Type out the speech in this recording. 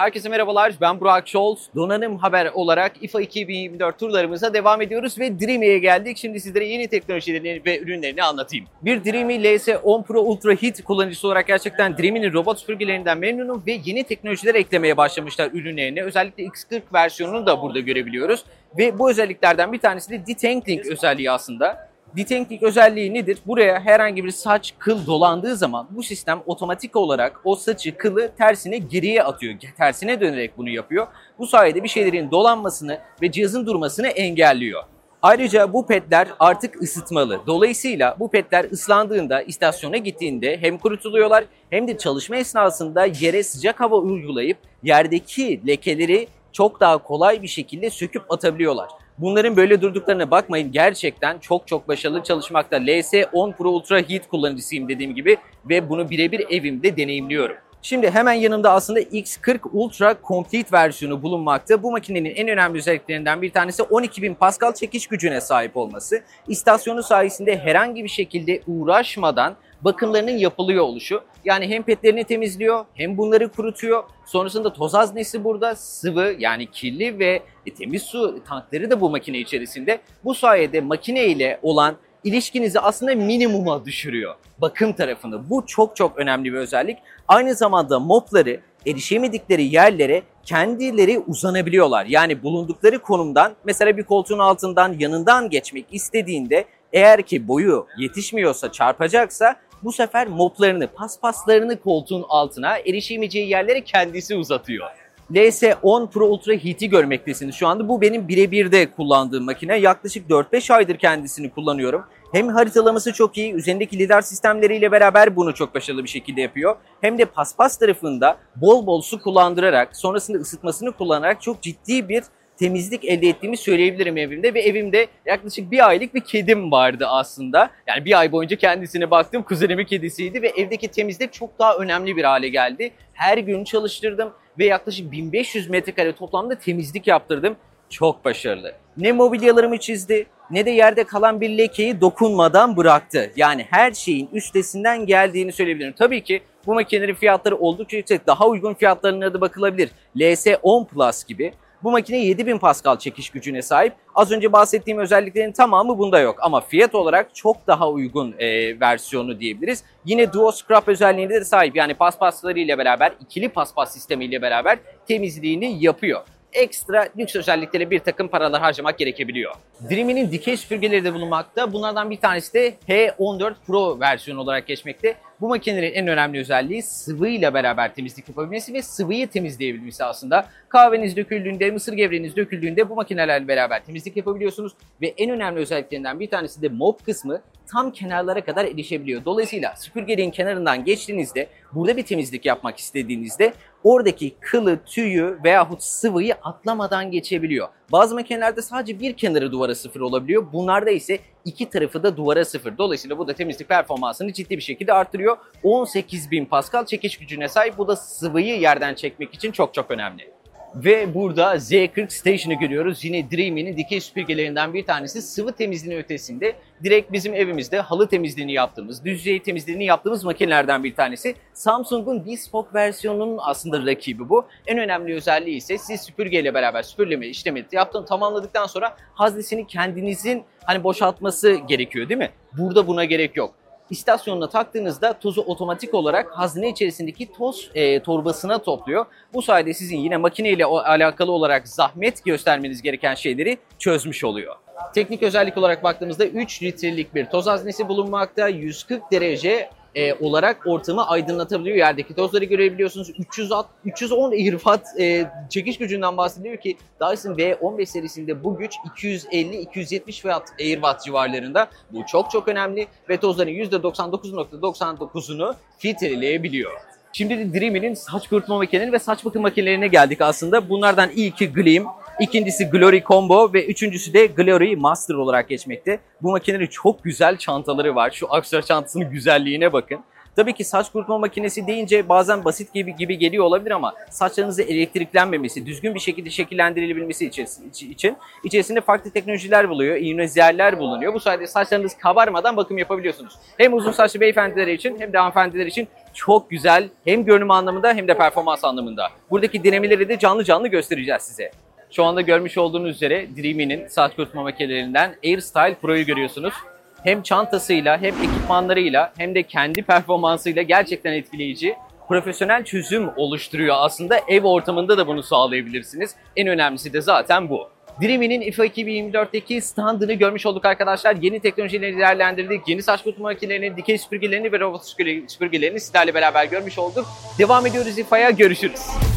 Herkese merhabalar, ben Burak Şolt. Donanım Haber olarak IFA 2024 turlarımıza devam ediyoruz ve Dreamy'ye geldik. Şimdi sizlere yeni teknolojilerini ve ürünlerini anlatayım. Bir Dreamy LS10 Pro Ultra Heat kullanıcısı olarak gerçekten Dreamy'nin robot süpürgelerinden memnunum ve yeni teknolojiler eklemeye başlamışlar ürünlerine. Özellikle X40 versiyonunu da burada görebiliyoruz. Ve bu özelliklerden bir tanesi de detangling özelliği aslında. Detangling özelliği nedir? Buraya herhangi bir saç, kıl dolandığı zaman bu sistem otomatik olarak o saçı, kılı tersine geriye atıyor. Tersine dönerek bunu yapıyor. Bu sayede bir şeylerin dolanmasını ve cihazın durmasını engelliyor. Ayrıca bu pedler artık ısıtmalı. Dolayısıyla bu pedler ıslandığında, istasyona gittiğinde hem kurutuluyorlar hem de çalışma esnasında yere sıcak hava uygulayıp yerdeki lekeleri çok daha kolay bir şekilde söküp atabiliyorlar. Bunların böyle durduklarına bakmayın, gerçekten çok başarılı çalışmakta. LS10 Pro Ultra Heat kullanıcısıyım dediğim gibi ve bunu birebir evimde deneyimliyorum. Şimdi hemen yanımda aslında X40 Ultra Complete versiyonu bulunmakta. Bu makinenin en önemli özelliklerinden bir tanesi 12.000 Pascal çekiş gücüne sahip olması. İstasyonu sayesinde herhangi bir şekilde uğraşmadan bakımlarının yapılıyor oluşu. Yani hem petlerini temizliyor hem bunları kurutuyor. Sonrasında toz haznesi burada, sıvı yani kirli ve temiz su tankları da bu makine içerisinde. Bu sayede makine ile olan ilişkinizi aslında minimuma düşürüyor bakım tarafını. Bu çok önemli bir özellik. Aynı zamanda mopları erişemedikleri yerlere kendileri uzanabiliyorlar. Yani bulundukları konumdan mesela bir koltuğun altından yanından geçmek istediğinde eğer ki boyu yetişmiyorsa, çarpacaksa bu sefer moplarını, paspaslarını koltuğun altına erişemeyeceği yerlere kendisi uzatıyor. LS10 Pro Ultra Heat'i görmektesiniz şu anda. Bu benim birebir de kullandığım makine. Yaklaşık 4-5 aydır kendisini kullanıyorum. Hem haritalaması çok iyi, üzerindeki lidar sistemleriyle beraber bunu çok başarılı bir şekilde yapıyor. Hem de paspas tarafında bol su kullandırarak, sonrasında ısıtmasını kullanarak çok ciddi bir temizlik elde ettiğimi söyleyebilirim evimde. Ve evimde yaklaşık bir aylık bir kedim vardı aslında. Yani bir ay boyunca kendisine baktım. Kuzenimin kedisiydi ve evdeki temizlik çok daha önemli bir hale geldi. Her gün çalıştırdım ve yaklaşık 1500 metrekare toplamda temizlik yaptırdım. Çok başarılı. Ne mobilyalarımı çizdi ne de yerde kalan bir lekeyi dokunmadan bıraktı. Yani her şeyin üstesinden geldiğini söyleyebilirim. Tabii ki bu makinelerin fiyatları oldukça yüksek. Daha uygun fiyatlarına da bakılabilir. LS10 Plus gibi. Bu makine 7000 Pascal çekiş gücüne sahip. Az önce bahsettiğim özelliklerin tamamı bunda yok. Ama fiyat olarak çok daha uygun versiyonu diyebiliriz. Yine Duo Scrub özelliğine de sahip. Yani paspaslarıyla beraber, ikili paspas sistemiyle beraber temizliğini yapıyor. Ekstra lüks özelliklere bir takım paralar harcamak gerekebiliyor. Dreamy'nin dikey süpürgeleri de bulunmakta. Bunlardan bir tanesi de H14 Pro versiyonu olarak geçmekte. Bu makinelerin en önemli özelliği sıvıyla beraber temizlik yapabilmesi ve sıvıyı temizleyebilmesi aslında. Kahveniz döküldüğünde, mısır gevreğiniz döküldüğünde bu makinelerle beraber temizlik yapabiliyorsunuz. Ve en önemli özelliklerinden bir tanesi de mop kısmı tam kenarlara kadar erişebiliyor. Dolayısıyla süpürgenin kenarından geçtiğinizde, burada bir temizlik yapmak istediğinizde oradaki kılı, tüyü veyahut sıvıyı atlamadan geçebiliyor. Bazı makinelerde sadece bir kenarı duvara sıfır olabiliyor. Bunlarda ise iki tarafı da duvara sıfır. Dolayısıyla bu da temizlik performansını ciddi bir şekilde arttırıyor. 18.000 Pascal çekiş gücüne sahip. Bu da sıvıyı yerden çekmek için çok önemli. Ve burada Z40 Station'ı görüyoruz. Yine Dreamy'nin dikey süpürgelerinden bir tanesi. Sıvı temizliğinin ötesinde direkt bizim evimizde halı temizliğini yaptığımız, düz yüzey temizliğini yaptığımız makinelerden bir tanesi. Samsung'un Bespoke versiyonunun aslında rakibi bu. En önemli özelliği ise siz süpürgeyle beraber süpürleme işlemi tamamladıktan sonra haznesini kendinizin boşaltması gerekiyor değil mi? Burada buna gerek yok. İstasyonuna taktığınızda tozu otomatik olarak hazne içerisindeki toz torbasına topluyor. Bu sayede sizin yine makineyle alakalı olarak zahmet göstermeniz gereken şeyleri çözmüş oluyor. Teknik özellik olarak baktığımızda 3 litrelik bir toz haznesi bulunmakta. 140 derece olarak ortamı aydınlatabiliyor. Yerdeki tozları görebiliyorsunuz. 310 Airwatt çekiş gücünden bahsediyor ki Dyson V15 serisinde bu güç 250-270 Watt Airwatt civarlarında. Bu çok önemli ve tozların %99.99'unu filtreleyebiliyor. Şimdi de Dreamy'nin saç kurutma makineleri ve saç bakım makinelerine geldik aslında. Bunlardan ilki Gleam, ikincisi Glory Combo ve üçüncüsü de Glory Master olarak geçmekte. Bu makinelerin çok güzel çantaları var. Şu aksesuar çantasının güzelliğine bakın. Tabii ki saç kurutma makinesi deyince bazen basit gibi geliyor olabilir ama saçlarınızı elektriklenmemesi, düzgün bir şekilde şekillendirilebilmesi için içerisinde farklı teknolojiler bulunuyor, iyonizerler bulunuyor. Bu sayede saçlarınız kabarmadan bakım yapabiliyorsunuz. Hem uzun saçlı beyefendiler için hem de hanımefendiler için çok güzel hem görünüm anlamında hem de performans anlamında. Buradaki dinamileri de canlı canlı göstereceğiz size. Şu anda görmüş olduğunuz üzere Dreamy'nin saç kurutma makinelerinden AirStyle Pro'yu görüyorsunuz. Hem çantasıyla hem ekipmanlarıyla hem de kendi performansıyla gerçekten etkileyici, profesyonel çözüm oluşturuyor aslında. Ev ortamında da bunu sağlayabilirsiniz. En önemlisi de zaten bu. Dreamy'nin IFA 2024'teki standını görmüş olduk arkadaşlar. Yeni teknolojileri değerlendirdik. Yeni saç kurutma makinelerini, dikey süpürgelerini ve robot süpürgelerini sizlerle beraber görmüş olduk. Devam ediyoruz IFA'ya. Görüşürüz.